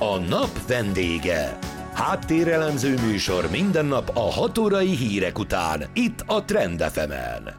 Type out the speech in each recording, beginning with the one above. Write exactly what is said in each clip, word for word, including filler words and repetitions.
A nap vendége. Háttérelemző műsor minden nap a hat órai hírek után, itt a Trend ef emen.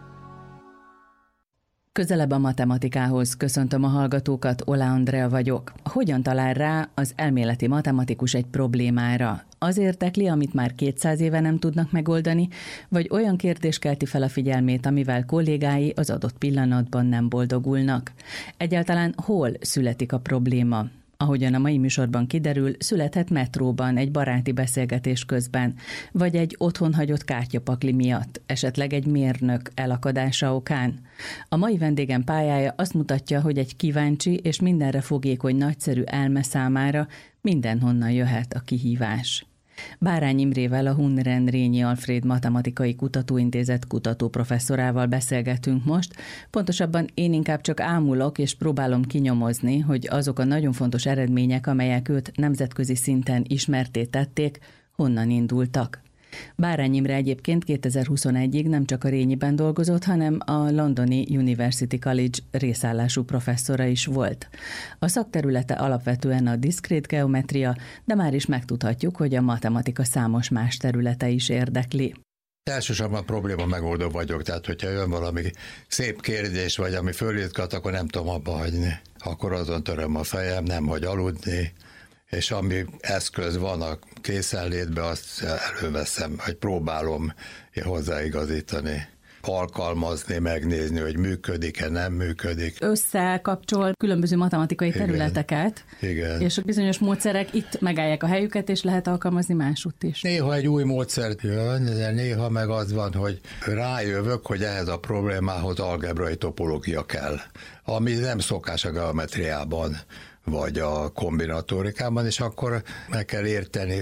Közelebb a matematikához, köszöntöm a hallgatókat, Ola Andrea vagyok. Hogyan talál rá az elméleti matematikus egy problémára? Az érdekli, amit már kétszáz éve nem tudnak megoldani, vagy olyan kérdés kelti fel a figyelmét, amivel kollégái az adott pillanatban nem boldogulnak? Egyáltalán hol születik a probléma? Ahogyan a mai műsorban kiderül, születhet metróban, egy baráti beszélgetés közben, vagy egy otthon hagyott kártyapakli miatt, esetleg egy mérnök elakadása okán. A mai vendégem pályája azt mutatja, hogy egy kíváncsi és mindenre fogékony nagyszerű elme számára mindenhonnan jöhet a kihívás. Bárány Imrével, a Hunrend-Rényi Alfréd Matematikai Kutatóintézet kutatóprofesszorával beszélgetünk most. Pontosabban én inkább csak ámulok és próbálom kinyomozni, hogy azok a nagyon fontos eredmények, amelyek őt nemzetközi szinten ismertté tették, honnan indultak. Bárány Imre egyébként kétezer-huszonegyig nem csak a Rényiben dolgozott, hanem a londoni University College részállású professzora is volt. A szakterülete alapvetően a diszkrét geometria, de már is megtudhatjuk, hogy a matematika számos más területe is érdekli. Elsősorban probléma megoldó vagyok, tehát hogyha jön valami szép kérdés, vagy ami fölítkat, akkor nem tudom abba hagyni. Akkor azon töröm a fejem, nem hagy aludni, és ami eszköz van a készenlétbe, azt előveszem, hogy próbálom hozzáigazítani, alkalmazni, megnézni, hogy működik-e, nem működik. Összekapcsol különböző matematikai Igen. területeket, Igen. és a bizonyos módszerek itt megállják a helyüket, és lehet alkalmazni másutt is. Néha egy új módszer jön, de néha meg az van, hogy rájövök, hogy ehhez a problémához algebrai topológia kell, ami nem szokás a geometriában, vagy a kombinatorikában, és akkor meg kell érteni,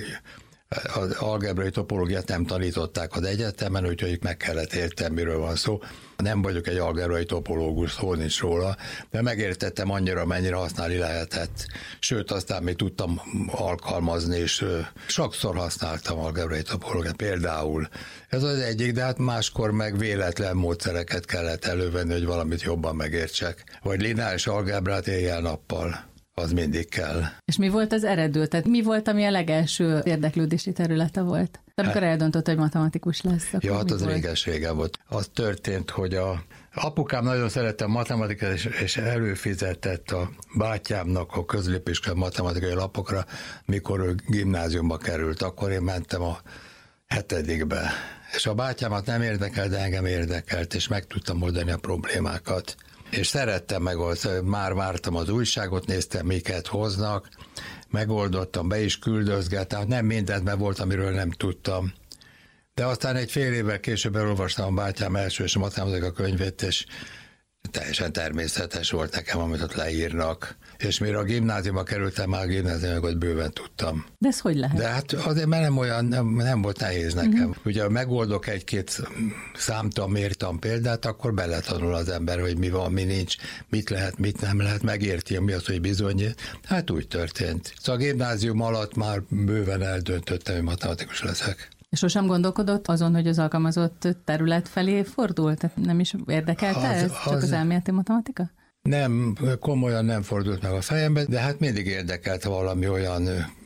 az algebrai topológiát nem tanították az egyetemen, úgyhogy meg kellett érteni, miről van szó. Nem vagyok egy algebrai topológus, szó nincs róla, de megértettem annyira, mennyire használni lehetett. Sőt, aztán még tudtam alkalmazni, és sokszor használtam algebrai topológiát. Például ez az egyik, de hát máskor meg véletlen módszereket kellett elővenni, hogy valamit jobban megértsek. Vagy lineáris algebrát éjjel-nappal. Az mindig kell. És mi volt az eredő? Tehát mi volt, ami a legelső érdeklődési területe volt? Amikor hát, eldöntött, hogy matematikus lesz. Ja, hát az réges-régen volt. Az történt, hogy a apukám nagyon szerette a matematikát, és, és előfizetett a bátyámnak a középiskolai matematikai lapokra, mikor ő gimnáziumba került. Akkor én mentem a hetedikbe. És a bátyámat nem érdekelt, de engem érdekelt, és meg tudtam oldani a problémákat. És szerettem megoldani, már vártam az újságot, néztem, miket hoznak, megoldottam, be is küldözgettem, nem mindent, mert volt, amiről nem tudtam. De aztán egy fél évvel később elolvastam a bátyám első és a matematika könyvét, és teljesen természetes volt nekem, amit ott leírnak. És mire a gimnáziumba kerültem, már a gimnáziumokat bőven tudtam. De ez hogy lehet? De hát azért, mert nem olyan, nem, nem volt nehéz nekem. Uh-huh. Ugye, ha megoldok egy-két számtan, mértan példát, akkor beletanul az ember, hogy mi van, mi nincs, mit lehet, mit nem lehet, megérti, mi az, hogy bizonyít. Hát úgy történt. Szóval a gimnázium alatt már bőven eldöntöttem, hogy matematikus leszek. És sosem gondolkodott azon, hogy az alkalmazott terület felé fordult? Tehát nem is érdekelte az, ez? Csak az, az elméleti matematika? Nem, komolyan nem fordult meg a fejembe, de hát mindig érdekelt, valami olyan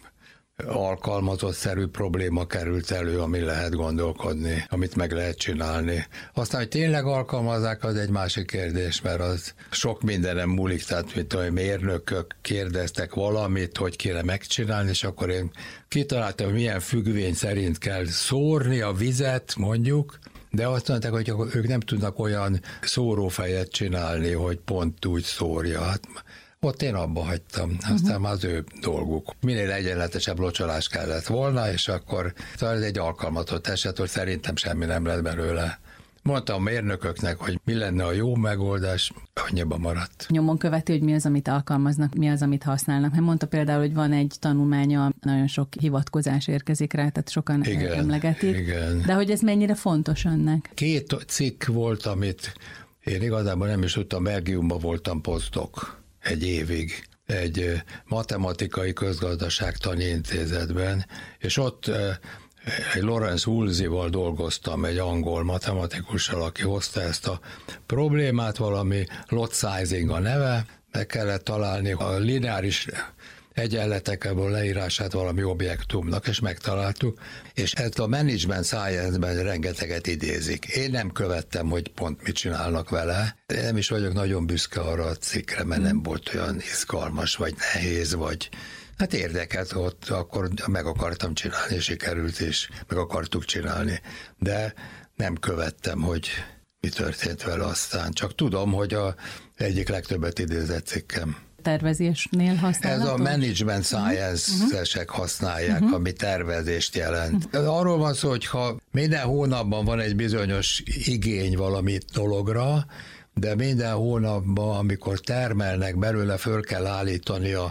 alkalmazott-szerű probléma került elő, ami lehet gondolkodni, amit meg lehet csinálni. Aztán, hogy tényleg alkalmazzák, az egy másik kérdés, mert az sok mindenem múlik, tehát mint a mérnökök kérdeztek valamit, hogy kéne megcsinálni, és akkor én kitaláltam, hogy milyen függvény szerint kell szórni a vizet, mondjuk, de azt mondták, hogy ők nem tudnak olyan szórófejet csinálni, hogy pont úgy szórja. Hát ott én abba hagytam, aztán uh-huh. már az ő dolguk. Minél egyenletesebb locsolás kellett volna, és akkor szóval ez egy alkalmazott eset, hogy szerintem semmi nem lett belőle. Mondtam a mérnököknek, hogy mi lenne a jó megoldás, annyiban maradt. Nyomon követi, hogy mi az, amit alkalmaznak, mi az, amit használnak. Hát mondta például, hogy van egy tanulmánya, nagyon sok hivatkozás érkezik rá, tehát sokan igen, emlegetik. Igen. De hogy ez mennyire fontos önnek? Két cikk volt, amit én igazából nem is tudtam, Belgiumban voltam posztok egy évig, egy matematikai közgazdaságtani intézetben, és ott egy Lawrence Woolsey-val dolgoztam, egy angol matematikussal, aki hozta ezt a problémát, valami lot sizing a neve, meg kellett találni a lineáris egyenletekből leírását valami objektumnak, és megtaláltuk, és ezt a management science-ben rengeteget idézik. Én nem követtem, hogy pont mit csinálnak vele. Én nem is vagyok nagyon büszke arra a cikkre, mert nem volt olyan izgalmas, vagy nehéz, vagy hát érdekelt, ott akkor meg akartam csinálni, és sikerült, és meg akartuk csinálni. De nem követtem, hogy mi történt vele aztán. Csak tudom, hogy a egyik legtöbbet idézett cikkem. Tervezésnél használható? Ez a management science-esek használják, uh-huh. ami tervezést jelent. Uh-huh. Arról van szó, hogy ha minden hónapban van egy bizonyos igény valami dologra, de minden hónapban, amikor termelnek belőle, föl kell állítani a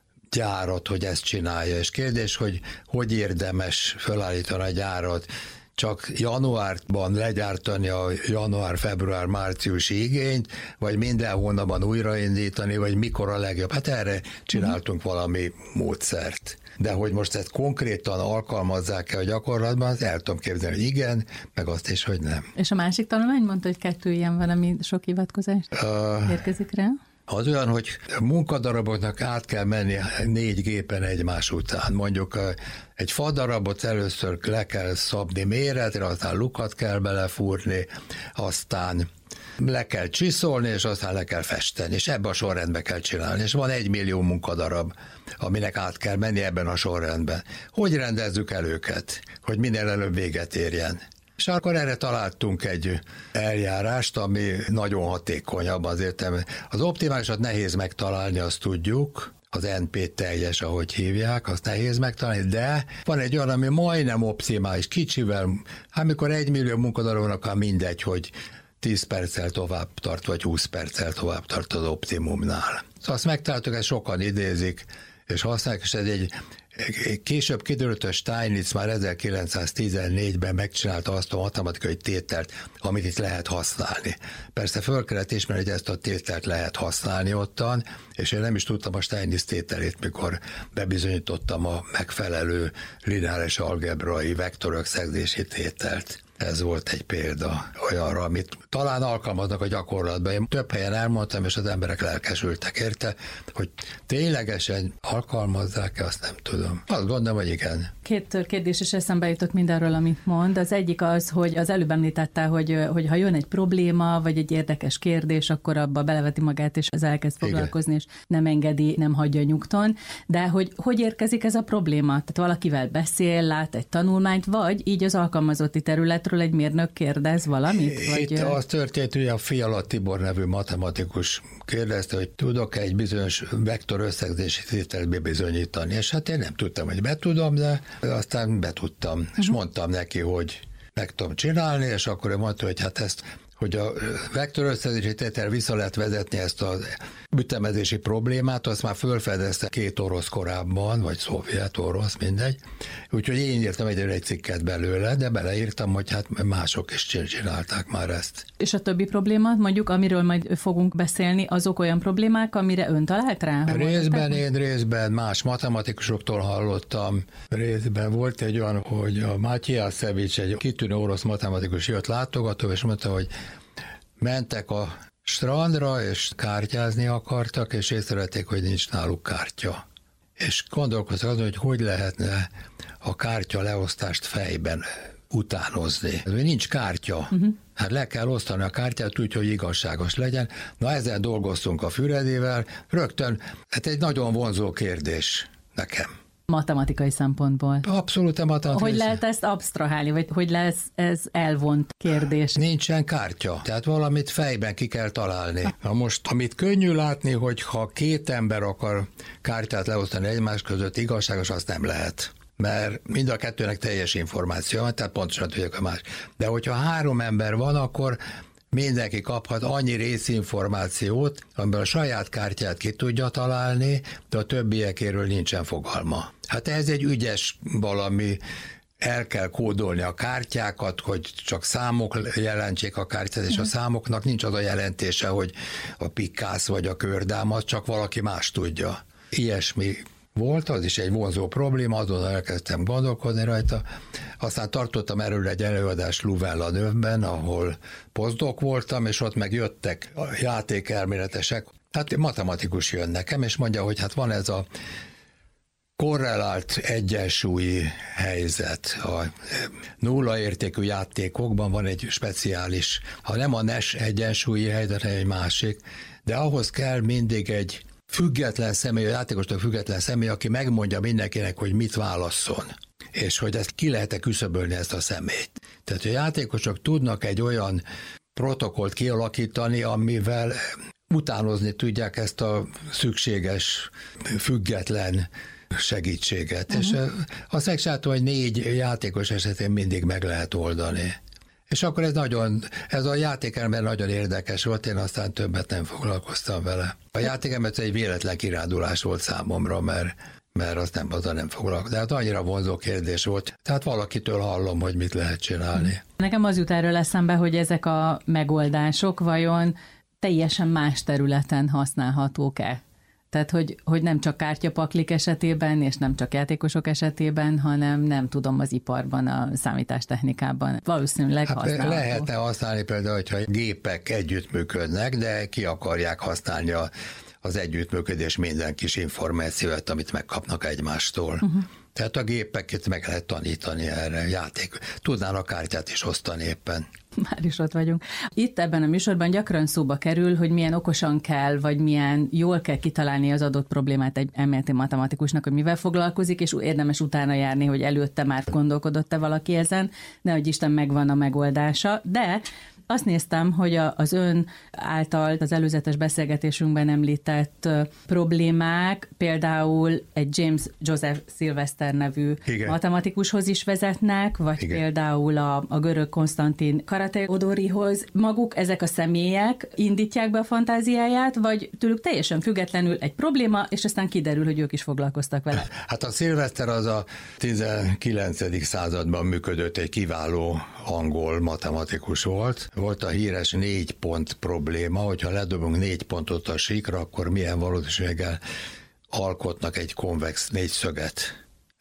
gyárat, hogy ezt csinálja. És kérdés, hogy hogy érdemes felállítani a gyárat, csak januárban legyártani a január-február-márciusi igényt, vagy minden hónapban újraindítani, vagy mikor a legjobb. Hát erre csináltunk uh-huh. valami módszert. De hogy most ezt konkrétan alkalmazzák-e a gyakorlatban, azt el tudom képzelni, hogy igen, meg azt is, hogy nem. És a másik tanulmány mondta, hogy kettő ilyen van, ami sok hivatkozást uh, érkezik rá? Az olyan, hogy munkadaraboknak át kell menni négy gépen egymás után. Mondjuk egy fadarabot először le kell szabni méretre, aztán lukat kell belefúrni, aztán le kell csiszolni, és aztán le kell festeni, és ebben a sorrendben kell csinálni. És van egy millió munkadarab, aminek át kell menni ebben a sorrendben. Hogy rendezzük el őket, hogy minél előbb véget érjen? És akkor erre találtunk egy eljárást, ami nagyon hatékonyabb azért. Az optimálisat nehéz megtalálni, azt tudjuk, az en pé teljes, ahogy hívják, azt nehéz megtalálni, de van egy olyan, ami majdnem optimális, kicsivel, hát mikor egy millió munkadarabnak, hát mindegy, hogy tíz perccel tovább tart, vagy húsz perccel tovább tart az optimumnál. Szóval azt megtaláltuk, ezt sokan idézik, és használják, és ez egy később kiderült, hogy Steinitz már ezerkilencszáztizennégyben megcsinálta azt a matematikai tételt, amit itt lehet használni. Persze föl kellett ismerni, hogy ezt a tételt lehet használni ottan, és én nem is tudtam a Steinitz tételét, mikor bebizonyítottam a megfelelő lineáris algebrai vektorösszegzési tételt. Ez volt egy példa olyanra, amit talán alkalmaznak a gyakorlatban. Én több helyen elmondtam, és az emberek lelkesültek érte, hogy ténylegesen alkalmazzák-e, azt nem tudom. Azt gondolom, hogy igen. Két kérdés is eszembe jutott mindenről, amit mond. Az egyik az, hogy az előbb említette, hogy, hogy ha jön egy probléma, vagy egy érdekes kérdés, akkor abba beleveti magát, és az elkezd foglalkozni, igen. És nem engedi, nem hagyja nyugton. De hogy hogy érkezik ez a probléma? Tehát valakivel beszél, lát egy tanulmányt, vagy így az alkalmazotti területről egy mérnök kérdez valamit? Itt vagy... az történt, hogy a Fiala Tibor nevű matematikus kérdezte, hogy tudok-e egy bizonyos vektor összegzési tételt bebizonyítani, és hát én nem tudtam, hogy betudom, de aztán betudtam, uh-huh. és mondtam neki, hogy meg tudom csinálni, és akkor ő mondta, hogy hát ezt, hogy a vektor összegzési tétel vissza lehet vezetni ezt az ütemezési problémát, azt már fölfedezte két orosz korábban, vagy szovjet orosz, mindegy. Úgyhogy én írtam egyre egy cikket belőle, de beleírtam, hogy hát mások is csinálták már ezt. És a többi probléma, mondjuk, amiről majd fogunk beszélni, azok olyan problémák, amire ön talált rá? Részben én, részben más matematikusoktól hallottam. Részben volt egy olyan, hogy a Matyjaszevics, egy kitűnő orosz matematikus jött látogató, és mondta, hogy mentek a strandra, és kártyázni akartak, és észrevették, hogy nincs náluk kártya. És gondolkoztak azon, hogy hogy lehetne a kártya leosztást fejben utánozni. Ez, hogy nincs kártya. Uh-huh. Hát le kell osztani a kártyát úgy, hogy igazságos legyen. Na ezzel dolgoztunk a Füredével. Rögtön, hát egy nagyon vonzó kérdés nekem. Matematikai szempontból. Abszolút matematikai. Hogy lehet ezt absztrahálni, vagy hogy lesz ez elvont kérdés? Nincsen kártya, tehát valamit fejben ki kell találni. Na most, amit könnyű látni, hogy ha két ember akar kártyát leosztani egymás között, igazságos, azt nem lehet. Mert mind a kettőnek teljes információ van, tehát pontosan tudjuk a más. De hogyha három ember van, akkor mindenki kaphat annyi részinformációt, amiben a saját kártyát ki tudja találni, de a többiekéről nincsen fogalma. Hát ez egy ügyes valami, el kell kódolni a kártyákat, hogy csak számok jelentsék a kártyát, és a számoknak nincs az a jelentése, hogy a pikász vagy a kördám, az csak valaki más tudja. Ilyesmi volt, az is egy vonzó probléma, azon elkezdtem gondolkodni rajta. Aztán tartottam erről egy előadást Louvain-la-Neuve-ben, ahol posztdoc voltam, és ott meg jöttek a játékelméletesek. Hát matematikus jön nekem, és mondja, hogy hát van ez a korrelált egyensúlyi helyzet. A nulla értékű játékokban van egy speciális, ha nem a Nash egyensúlyi helyzet, hanem egy másik, de ahhoz kell mindig egy független személy, a játékostól független személy, aki megmondja mindenkinek, hogy mit válasszon, és hogy ezt ki lehet-e küszöbölni ezt a személyt. Tehát a játékosok tudnak egy olyan protokollt kialakítani, amivel utánozni tudják ezt a szükséges, független segítséget. Uh-huh. És azt megcsináltam, hogy négy játékos esetén mindig meg lehet oldani. És akkor ez nagyon, ez a játékember nagyon érdekes volt, én aztán többet nem foglalkoztam vele. A játékember egy véletlen kirándulás volt számomra, mert, mert azt nem, azzal nem foglalkoztam. De hát annyira vonzó kérdés volt. Tehát valakitől hallom, hogy mit lehet csinálni. Nekem az jut erről eszembe, hogy ezek a megoldások vajon teljesen más területen használhatók-e? Tehát, hogy, hogy nem csak kártyapaklik esetében, és nem csak játékosok esetében, hanem nem tudom, az iparban, a számítástechnikában valószínűleg hát használható. Lehetne használni például, hogyha gépek együttműködnek, de ki akarják használni a, az együttműködés minden kis információt, amit megkapnak egymástól. Uh-huh. Tehát a gépeket meg lehet tanítani erre, játék. Tudnának kártyát is osztani éppen. Már is ott vagyunk. Itt ebben a műsorban gyakran szóba kerül, hogy milyen okosan kell, vagy milyen jól kell kitalálni az adott problémát egy elméleti matematikusnak, hogy mivel foglalkozik, és érdemes utána járni, hogy előtte már gondolkodott-e valaki ezen, nehogy Isten megvan a megoldása, de azt néztem, hogy az ön által az előzetes beszélgetésünkben említett problémák például egy James Joseph Sylvester nevű Igen. matematikushoz is vezetnek, vagy Igen. például a, a görög Konstantin Karateodorihoz. Maguk ezek a személyek indítják be a fantáziáját, vagy tőlük teljesen függetlenül egy probléma, és aztán kiderül, hogy ők is foglalkoztak vele. Hát a Sylvester az a tizenkilencedik században működött, egy kiváló angol matematikus volt. Volt a híres négy pont probléma, hogyha ledobunk négy pontot a síkra, akkor milyen valószínűséggel alkotnak egy konvex négyszöget.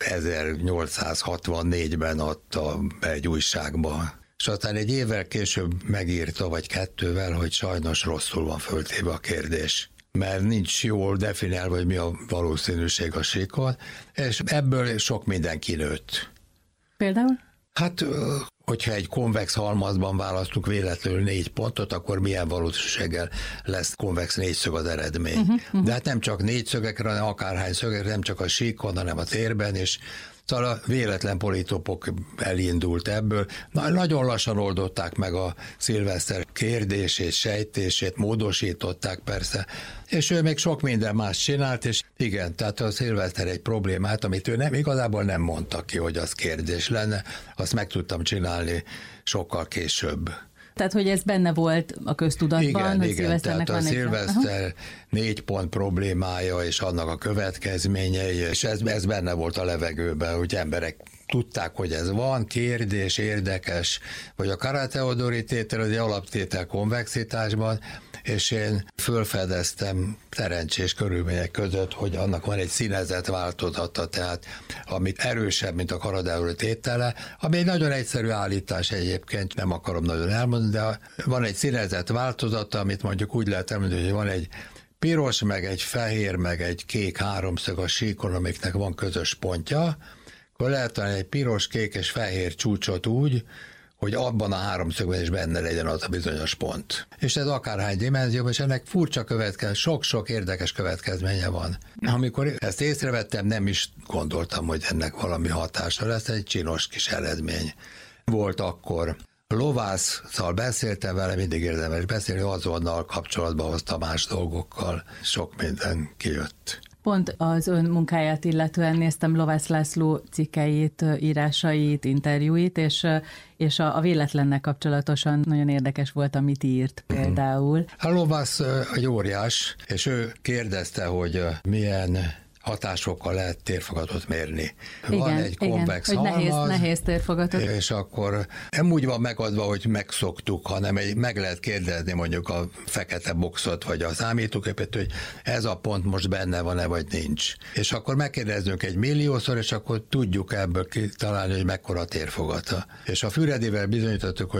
ezernyolcszázhatvannégyben adta be egy újságba. És aztán egy évvel később megírta, vagy kettővel, hogy sajnos rosszul van föltéve a kérdés, mert nincs jól definiálva, hogy mi a valószínűség a síkon, és ebből sok minden kinőtt. Például? Hát, hogyha egy konvex halmazban választunk véletlenül négy pontot, akkor milyen valószínűséggel lesz konvex négyszög az eredmény. Uh-huh, uh-huh. De hát nem csak négyszögekre, hanem akárhány szögekre, nem csak a síkon, hanem a térben, és szóval a véletlen politopok elindult ebből. Na, nagyon lassan oldották meg a Sylvester kérdését, sejtését, módosították persze, és ő még sok minden más csinált, és igen, tehát a Sylvester egy problémát, amit ő nem, igazából nem mondta ki, hogy az kérdés lenne, azt meg tudtam csinálni sokkal később. Tehát, hogy ez benne volt a köztudatban, igen, hogy igen, tehát a Sylvester négy pont problémája és annak a következményei, és ez, ez benne volt a levegőben, hogy emberek tudták, hogy ez van, kérdés, érdekes, vagy a Karateodori tétel, az egy alaptétel konvexitásban, és én fölfedeztem szerencsés körülmények között, hogy annak van egy színezett változata, tehát amit erősebb, mint a Karateodori tétele, ami egy nagyon egyszerű állítás egyébként, nem akarom nagyon elmondani, de van egy színezett változata, amit mondjuk úgy lehet elmondani, hogy van egy piros, meg egy fehér, meg egy kék háromszög a síkon, amiknek van közös pontja, akkor lehet találni egy piros, kék és fehér csúcsot úgy, hogy abban a háromszögben is benne legyen az a bizonyos pont. És ez akárhány dimenzióban, és ennek furcsa következmény, sok-sok érdekes következménye van. Amikor ezt észrevettem, nem is gondoltam, hogy ennek valami hatása lesz, egy csinos kis eredmény volt akkor. Lovásszal beszéltem vele, mindig érdemes beszélni, azonnal kapcsolatba hozta más dolgokkal, sok minden kijött. Pont az ön munkáját illetően néztem Lovász László cikkeit, írásait, interjúit, és, és a, a véletlennel kapcsolatosan nagyon érdekes volt, amit írt például. A Lovász egy óriás, és ő kérdezte, hogy milyen hatásokkal lehet térfogatot mérni. Igen, van egy konvex igen, halmaz, nehéz, nehéz térfogatot. És akkor nem úgy van megadva, hogy megszoktuk, hanem egy, meg lehet kérdezni mondjuk a fekete boxot, vagy a számítógépet, hogy ez a pont most benne van-e, vagy nincs. És akkor megkérdezünk egy milliószor, és akkor tudjuk ebből kitalálni, hogy mekkora a térfogata. És a Füredivel bizonyítottuk, hogy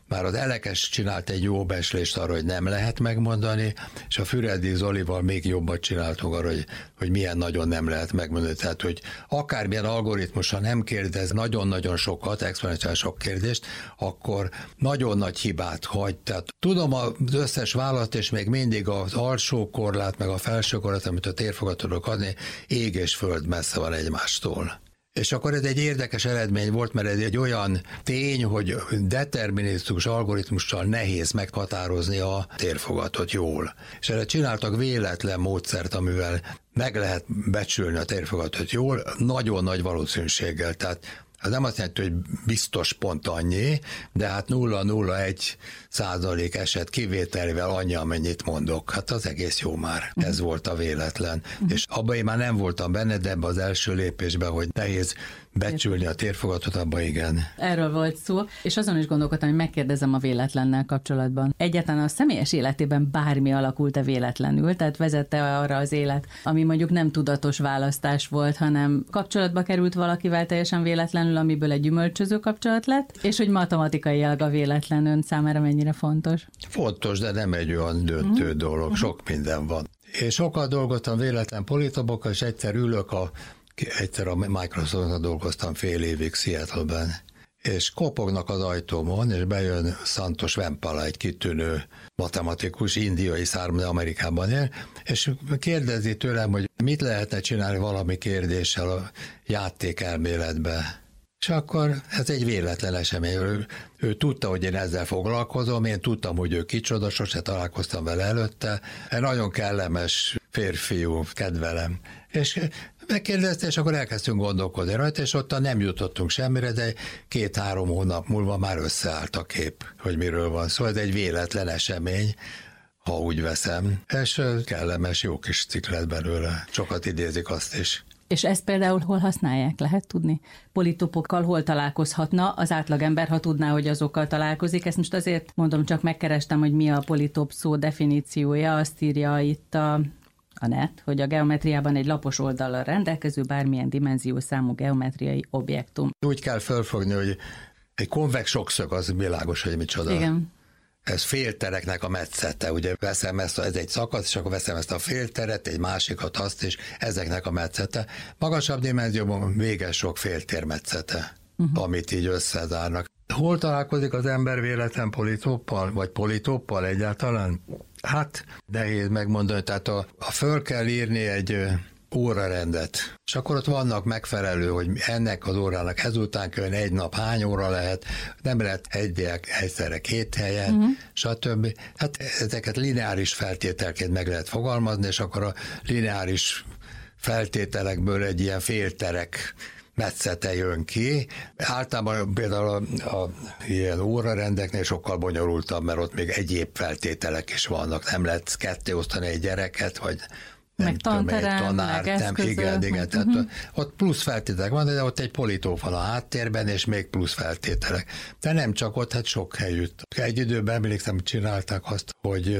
már az Elekes csinált egy jó becslést arra, hogy nem lehet megmondani, és a Füredi Zolival még jobbat csináltunk arra, hogy, hogy milyen nagyon nem lehet megmondani. Tehát, hogy akármilyen algoritmusa nem kérdez nagyon-nagyon sokat, exponenciális sok kérdést, akkor nagyon nagy hibát hagy. Tehát tudom az összes választ, és még mindig az alsó korlát, meg a felső korlát, amit a térfogat tudok adni, ég és föld messze van egymástól. És akkor ez egy érdekes eredmény volt, mert ez egy olyan tény, hogy determinisztikus algoritmussal nehéz meghatározni a térfogatot jól. És erre csináltak véletlen módszert, amivel meg lehet becsülni a térfogatot jól, nagyon nagy valószínűséggel. Tehát ez nem azt jelenti, hogy biztos pont annyi, de hát nulla egész nulla egy százalék eset kivételével annyi, amennyit mondok. Hát az egész jó már. Uh-huh. Ez volt a véletlen. Uh-huh. És abban én már nem voltam benne, de ebben az első lépésben, hogy nehéz becsülni a térfogatot, abban igen. Erről volt szó, és azon is gondolkodtam, hogy megkérdezem a véletlennel kapcsolatban. Egyáltalán a személyes életében bármi alakult-e véletlenül, tehát vezette arra az élet, ami mondjuk nem tudatos választás volt, hanem kapcsolatba került valakivel teljesen véletlenül, amiből egy gyümölcsöző kapcsolat lett, és hogy matematikailag a véletlen ön számára mennyire fontos? Fontos, de nem egy olyan döntő uh-huh. dolog, uh-huh. sok minden van. Én sokat dolgoztam véletlen politobokkal, és egyszer ülök a Egyszer a Microsoftnak dolgoztam fél évig Seattle-ben, és kopognak az ajtómon, és bejön Santos Vempala, egy kitűnő matematikus, indiai származású, Amerikában él, és kérdezi tőlem, hogy mit lehetne csinálni valami kérdéssel a játékelméletbe. És akkor ez egy véletlen esemény. Ő, ő tudta, hogy én ezzel foglalkozom, én tudtam, hogy ő kicsoda, sose találkoztam vele előtte. Egy nagyon kellemes férfiú, kedvelem. És megkérdezte, és akkor elkezdtünk gondolkodni rajta, és ott nem jutottunk semmire, de két-három hónap múlva már összeállt a kép, hogy miről van szó. Ez egy véletlen esemény, ha úgy veszem. És kellemes, jó kis cikk lett belőle. Sokat idézik azt is. És ezt például hol használják, lehet tudni? Politopokkal hol találkozhatna az átlagember, ha tudná, hogy azokkal találkozik? Ezt most azért mondom, csak megkerestem, hogy mi a politop szó definíciója. Azt írja itt a, a net, hogy a geometriában egy lapos oldallal rendelkező bármilyen dimenziós számú geometriai objektum. Úgy kell felfogni, hogy egy konvex sokszög, az világos, hogy micsoda. Igen. Ez féltereknek a metszete, ugye veszem ezt, ez egy szakasz, és akkor veszem ezt a félteret, egy másikat, azt is, ezeknek a metszete. Magasabb dimenzióban véges sok féltérmetszete, uh-huh. amit így összezárnak. Hol találkozik az ember véletlen politoppal, vagy politoppal egyáltalán? Hát nehéz megmondani, tehát a, a föl kell írni egy órarendet, és akkor ott vannak megfelelő, hogy ennek az órának ezután kell egy nap hány óra lehet, nem lehet egy egyszerre két helyen, uh-huh. stb. Hát ezeket lineáris feltételként meg lehet fogalmazni, és akkor a lineáris feltételekből egy ilyen félterek metszete jön ki. Általában például a, a ilyen órarendeknél sokkal bonyolultabb, mert ott még egyéb feltételek is vannak. Nem lehet ketté osztani egy gyereket, vagy nem meg tudom, egy tanterem, tanár, nem, igen, igen, tehát uh-huh. ott plusz feltételek van, de ott egy politó van a háttérben, és még plusz feltételek. De nem csak ott, hát sok helyütt. Egy időben emlékszem, csinálták azt, hogy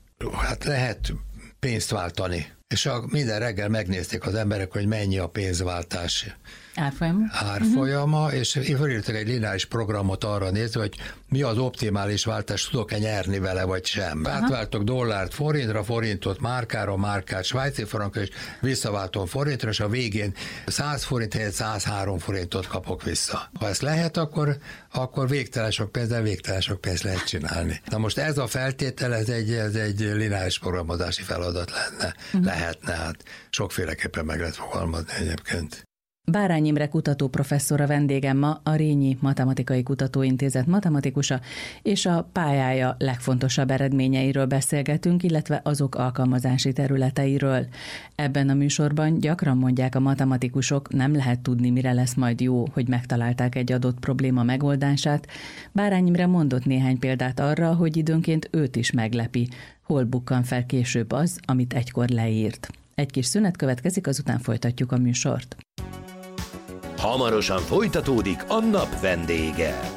hát lehet pénzt váltani. És a, minden reggel megnézték az emberek, hogy mennyi a pénzváltás árfolyama, árfolyama uh-huh. és felírtak egy lineáris programot arra nézve, hogy mi az optimális váltás, tudok-e nyerni vele, vagy sem. Uh-huh. Átváltok dollárt forintra, forintot márkára, márkát svájci frankra, és visszaváltom forintra, és a végén száz forint helyett száz három forintot kapok vissza. Ha ezt lehet, akkor, akkor végtelen sok pénzzel végtelen sok pénzt lehet csinálni. Na most ez a feltétel, ez egy, ez egy lineáris programozási feladat lenne. Uh-huh. Lehetne, hát sokféleképpen meg lehet fogalmazni egyébként. Bárány Imre kutatóprofesszor a vendégem ma, a Rényi Matematikai Kutatóintézet matematikusa, és a pályája legfontosabb eredményeiről beszélgetünk, illetve azok alkalmazási területeiről. Ebben a műsorban gyakran mondják a matematikusok, nem lehet tudni, mire lesz majd jó, hogy megtalálták egy adott probléma megoldását. Bárány Imre mondott néhány példát arra, hogy időnként őt is meglepi, hol bukkan fel később az, amit egykor leírt. Egy kis szünet következik, azután folytatjuk a műsort. Hamarosan folytatódik a nap vendége.